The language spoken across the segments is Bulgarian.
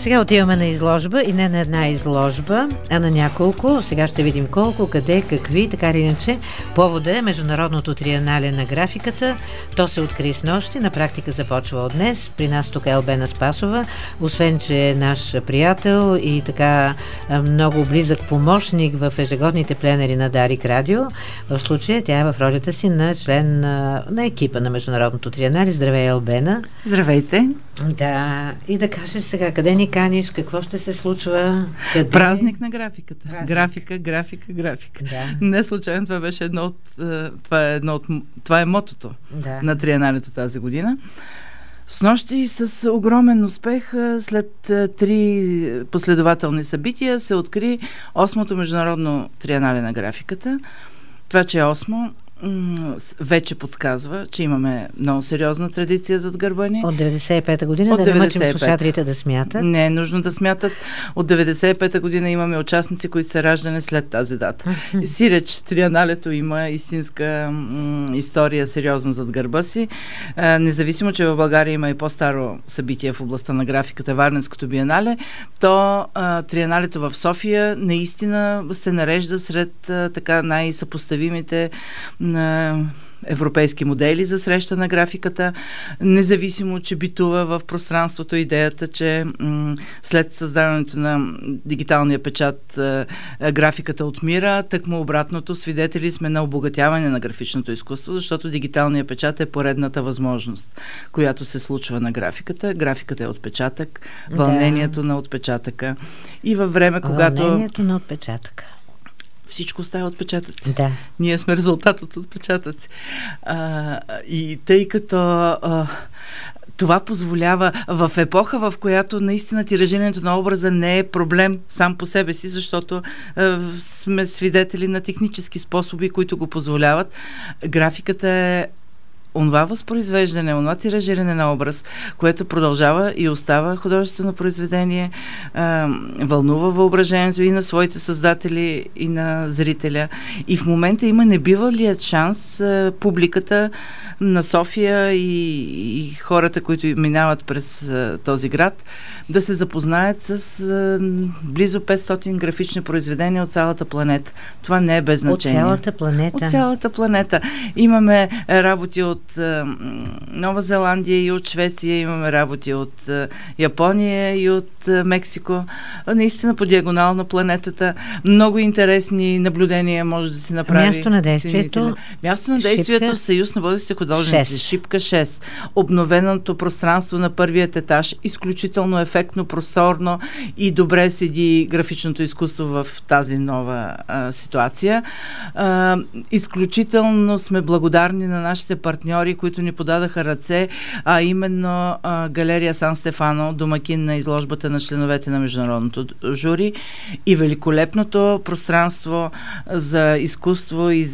Сега отиваме на изложба и не на една изложба, а на няколко. Сега ще видим колко, къде, какви, така или иначе. Повода е Международното триенале на графиката. То се откри с нощи, на практика започва от днес. При нас тук е Албена Спасова, освен че е наш приятел и така много близък помощник в ежегодните пленери на Дарик Радио. В случая тя е в ролята си на член на екипа на Международното триенале. Здравей, Албена! Здравейте! Да, и да кажеш сега, къде ни каниш, какво ще се случва? Къде? Празник на графиката. Празник. Графика. Да. Не случайно това беше това е мотото на триеналето тази година. С нощи с огромен успех, след 3 последователни събития, се откри 8-то Международно триенале на графиката. Това, че е 8-мо, вече подсказва, че имаме много сериозна традиция зад гърба ни. От 95-та година, да не мъчим слушателите да смятат. Не е нужно да смятат. От 95-та година имаме участници, които са раждани след тази дата. Сиреч триеналето има истинска история, сериозна зад гърба си. Независимо, че в България има и по-старо събитие в областта на графиката, Варненското биенале, то триеналето в София наистина се нарежда сред така най-съпоставимите на европейски модели за среща на графиката, независимо, че битува в пространството идеята, че след създаването на дигиталния печат графиката отмира, тъкмо обратното, свидетели сме на обогатяване на графичното изкуство, защото дигиталният печат е поредната възможност, която се случва на графиката. Графиката е отпечатък, вълнението на отпечатъка. И във време, когато... Вълнението на отпечатъка. Всичко остава отпечатъци. Да. Ние сме резултат от отпечатъци. И тъй като това позволява в епоха, в която наистина тиражирането на образа не е проблем сам по себе си, защото сме свидетели на технически способи, които го позволяват. Графиката е онова възпроизвеждане, онова тиражиране на образ, което продължава и остава художествено произведение, вълнува въображението и на своите създатели, и на зрителя. И в момента има небивалият шанс публиката на София и хората, които минават през този град, да се запознаят с близо 500 графични произведения от цялата планета. Това не е без значение. От цялата планета. От цялата планета. Имаме работи от Нова Зеландия и от Швеция, имаме работи от Япония и от Мексико. Наистина по диагонал на планетата. Много интересни наблюдения може да се направи. Място на действието? Място на действието Шипка? Съюз на българските художници. Шипка 6. Обновеното пространство на първият етаж. Изключително ефектно, просторно и добре седи графичното изкуство в тази нова ситуация. Изключително сме благодарни на нашите партньори, които ни подадаха ръце, а именно галерия Сан Стефано, домакин на изложбата на членовете на международното жури, и великолепното пространство за изкуство и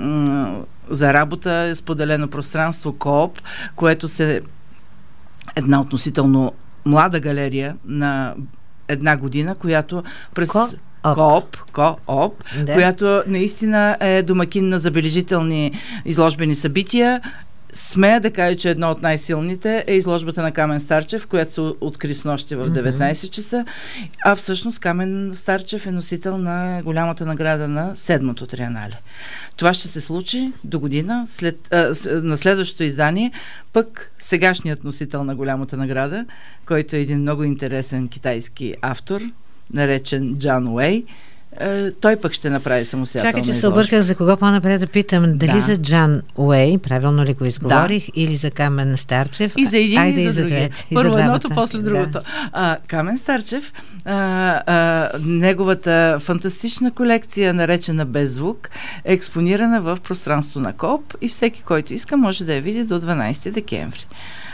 за работа, споделено пространство КООП, което се една относително млада галерия на една година, която през КООП, да, която наистина е домакин на забележителни изложбени събития. Смея да кажа, че едно от най-силните е изложбата на Камен Старчев, която се откри с нощи в 19 часа, а всъщност Камен Старчев е носител на голямата награда на 7-то триенале. Това ще се случи до година, на следващото издание, пък сегашният носител на голямата награда, който е един много интересен китайски автор, наречен Джан Уей, той пък ще направи самостоятелна изложба. Чакай, че се обърках за кого по-напред да питам. Дали за Джан Уей, правилно ли го изговорих, или за Камен Старчев? И за един, и за другия. Първо едното, после другото. Камен Старчев, неговата фантастична колекция, наречена Без звук, е експонирана в пространство на КООП и всеки, който иска, може да я види до 12 декември.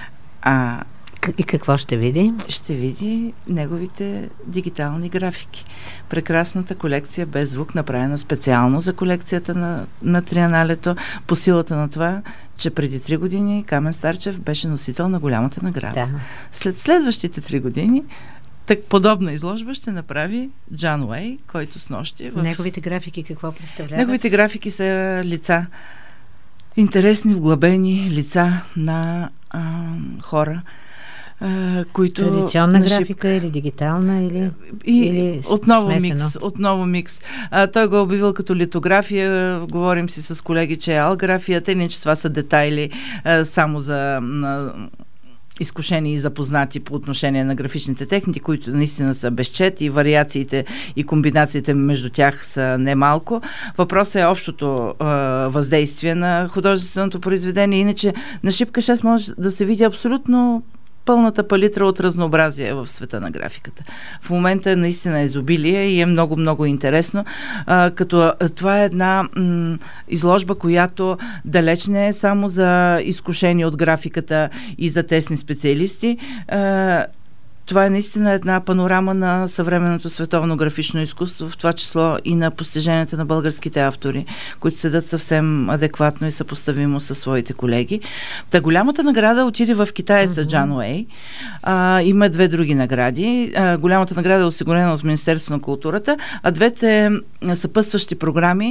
И какво ще види? Ще види неговите дигитални графики. Прекрасната колекция Без звук, направена специално за колекцията на триеналето, по силата на това, че преди 3 години Камен Старчев беше носител на голямата награда. Да. След следващите 3 години подобна изложба ще направи Джан Уей, който с нощи... Неговите графики какво представляват? Неговите графики са лица. Интересни, вглъбени лица на хора. които... Традиционна графика или дигитална, или отново микс. Той го е обявил като литография, говорим си с колеги, че е алграфия, тъй че това са детайли само за изкушени и запознати по отношение на графичните техники, които наистина са безчет и вариациите и комбинациите между тях са немалко. Въпросът е общото въздействие на художественото произведение. Иначе на Шипка 6 може да се види абсолютно пълната палитра от разнообразие в света на графиката. В момента наистина е изобилие и е много интересно, като това е една изложба, която далеч не е само за изкушени от графиката и за тесни специалисти. Това е наистина една панорама на съвременното световно графично изкуство, в това число и на постиженията на българските автори, които седат съвсем адекватно и съпоставимо със своите колеги. Та голямата награда отиде в китаеца Джан Уей. Има две други награди. Голямата награда е осигурена от Министерството на културата, а двете съпътстващи програми,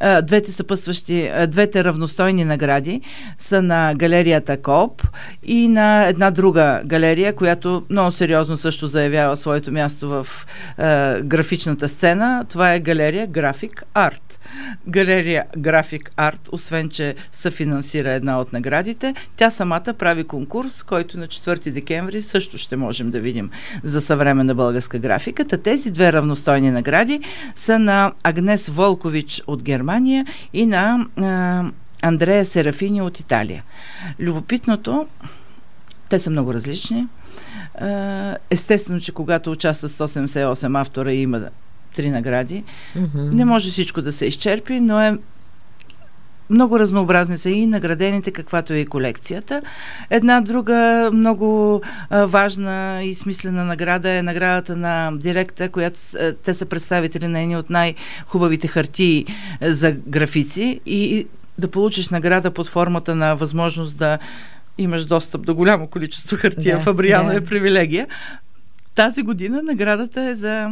двете равностойни награди са на галерията Кооп и на една друга галерия, която много сериозно също заявява своето място в графичната сцена. Това е галерия График Арт. Галерия График Арт, освен че съфинансира една от наградите, тя самата прави конкурс, който на 4 декември също ще можем да видим за съвременна българска графика. Тези две равностойни награди са на Агнес Волкович от Германия и на Андрея Серафини от Италия. Любопитното, те са много различни. Естествено, че когато участват 178 автора и има 3 награди, не може всичко да се изчерпи, но е много разнообразни са и наградените, каквато е и колекцията. Една друга много важна и смислена награда е наградата на Директа, която те са представители на едни от най-хубавите хартии за графици и да получиш награда под формата на възможност да имаш достъп до голямо количество хартия. Фабриано е привилегия. Тази година наградата е за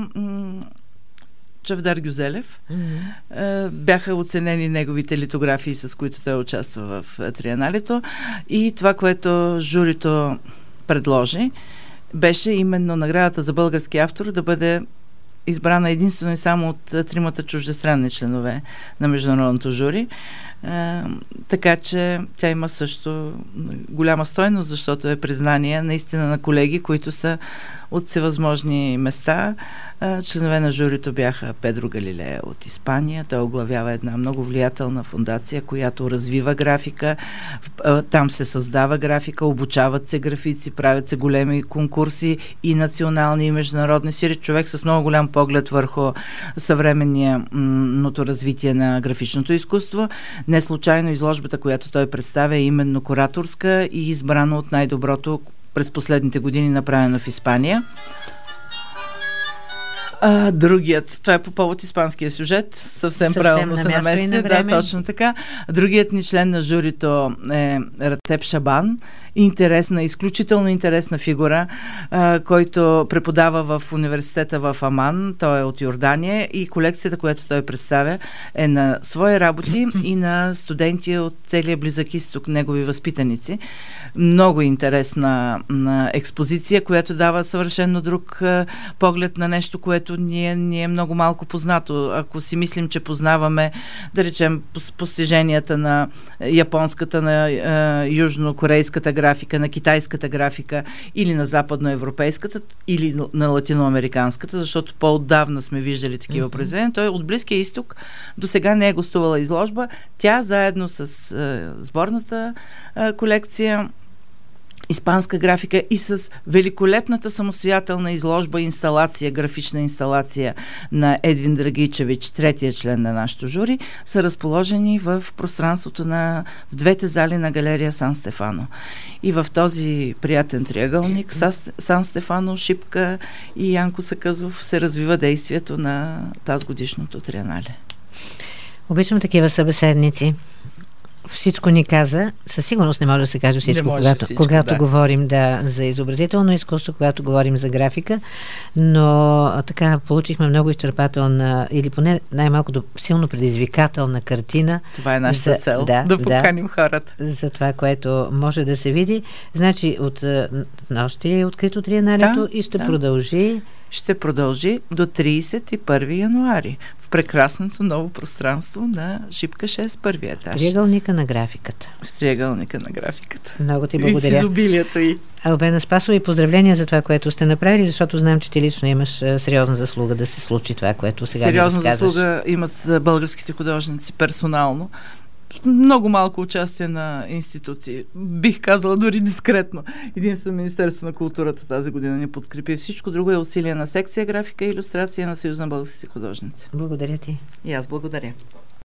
Чавдар Гюзелев. Бяха оценени неговите литографии, с които той участва в триеналето. И това, което журито предложи, беше именно наградата за български автор да бъде избрана единствено и само от 3 чуждестранни членове на международното жури. Така че тя има също голяма стойност, защото е признание наистина на колеги, които са от всевъзможни места. Членове на журито бяха Педро Галилея от Испания. Той оглавява една много влиятелна фондация, която развива графика. Там се създава графика, обучават се графици, правят се големи конкурси и национални, и международни. Сиреч човек с много голям поглед върху съвременното развитие на графичното изкуство. Не случайно изложбата, която той представя, е именно кураторска и избрана от най-доброто през последните години, направено в Испания. Другият, това е по повод испанския сюжет, съвсем правилно се намести. Да, точно така. Другият ни член на журито е Ратеп Шабан. Изключително интересна фигура, който преподава в университета в Аман. Той е от Йордания и колекцията, която той представя, е на свои работи и на студенти от целия Близък изток, негови възпитаници. Много интересна експозиция, която дава съвършено друг поглед на нещо, което ни е много малко познато. Ако си мислим, че познаваме, да речем, постиженията на японската, на южнокорейската графика, на китайската графика или на западноевропейската, или на латиноамериканската, защото по-отдавна сме виждали такива произведения. Той от Близкия изток до сега не е гостувала изложба. Тя заедно с сборната колекция испанска графика и с великолепната самостоятелна изложба, графична инсталация на Едвин Драгичевич, третия член на нашото жури, са разположени в пространството в двете зали на галерия Сан Стефано. И в този приятен триъгълник Сан Стефано, Шипка и Янко Сакъзов се развива действието на тазгодишното триенале. Обичам такива събеседници. всичко ни каза. Със сигурност не може да се каже всичко, когато говорим за изобразително изкуство, когато говорим за графика, но така получихме много изчерпателна или поне най-малко силно предизвикателна картина. Това е нашата цел, да поканим хората. За това, което може да се види. Значи от нощи е открито триеналето и ще продължи. Ще продължи до 31 януари в прекрасното ново пространство на Шипка 6, първия етаж. Триъгълника на графиката. В триъгълника на графиката. Много ти благодаря. И в изобилието й. Албена Спасова, и поздравления за това, което сте направили, защото знам, че ти лично имаш сериозна заслуга да се случи това, което сега ни разказваш. Сериозна заслуга имат за българските художници персонално. Много малко участие на институции. Бих казала дори дискретно. Единствено Министерство на културата тази година ни подкрепи. Всичко друго е усилие на секция графика и илюстрация на Съюз на българските художници. Благодаря ти. И аз благодаря.